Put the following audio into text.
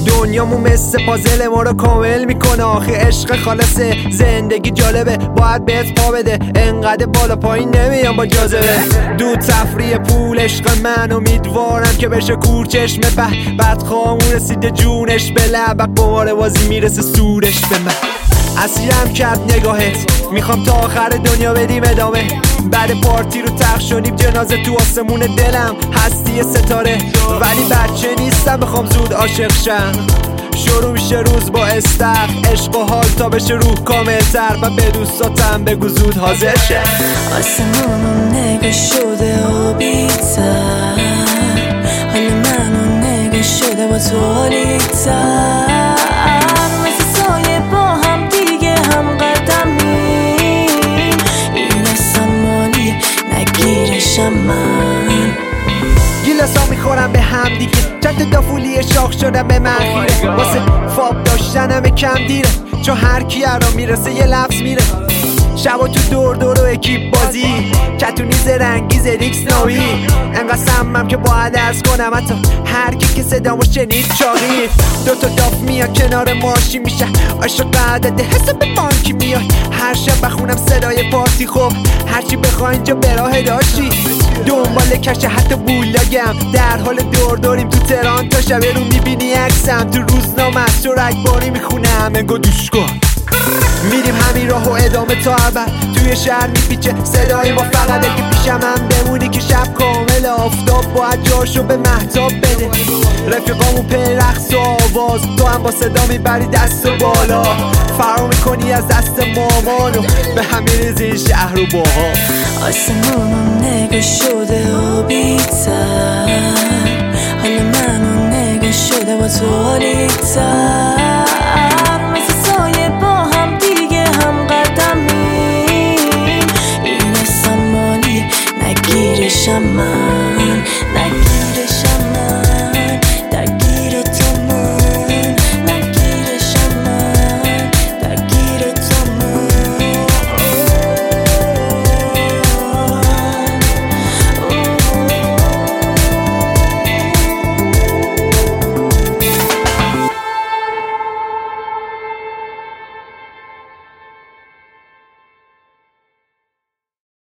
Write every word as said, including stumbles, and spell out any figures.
دنیامون مثل پازل ما رو کامل میکنه. آخه عشق خالصه، زندگی جالبه، باید بهت پا بده. انقدر بالا پایین نمیام با جاذبه. دود تفریح پول عشق من، امیدوارم که بشه کور چشمه. به بدخوامون رسیده جونش به لب، قمار بازی میرسه سورش به من. اسیرم کرد نگاهت، میخوام تا آخر دنیا بدیم ادامه. بعد پارتی رو تخت شدیم جنازه تو آسمون دلم هستی ستاره. ولی بچه نیستم بخوام زود عاشق شم. شروع میشه روز با استخ، عشق و حال تا بشه روح کامل تر. و به دوستاتم بگو زود حاضر شه. آسمونو نگه شده و بیتر، حال منو نگه شده با تو حالیتر. مثل سایه با هم دیگه هم قدمیم، این اصلا نگیرشم من. گیلاسا میخورم به هم دیگه، چند دافولی شاخ شدم به من خیره. واسه فاب داشتنم کم دیره، چون هر کی را میرسه یه لفظ میره. شبا تو دور دور و اکیپ بازی، کتونی زرنگی زریکس ناوی. انقدر سمم که باید ارز کنم حتی هر کی که صدامو شنید چاقید. دوتا داف میاد کنار ماشین میشه عاشق عدد حساب بانکی میاد. هر شب بخونم صدای پارتی، خب هرچی بخوای اینجا به راه داشتی. دنبال کشه حتی بولاگم، در حال دور دوریم تو تهران. تا شب رو میبینی عکسم تو روزنامه، تو رگباری میخونم انگار دوش کن. میریم همین راه و ادامه تا ابد، توی شهر میپیچه صدای ما. فقط اگه پیشم هم بمونی که شب کامل، آفتاب باید جاشو به مهتاب بده. رفیقامون پی رقص و آواز، تو هم با صدا میبری دست و بالا. فرار میکنی از دست مامانو، به همین ریزی این شهر رو باها. آسمونو نگه شده و بیتر، حال منو نگه شده با تو حالیتر. مثل سایه با هم دیگه هم قدمیم، این اصلا مالی نگیرشم من.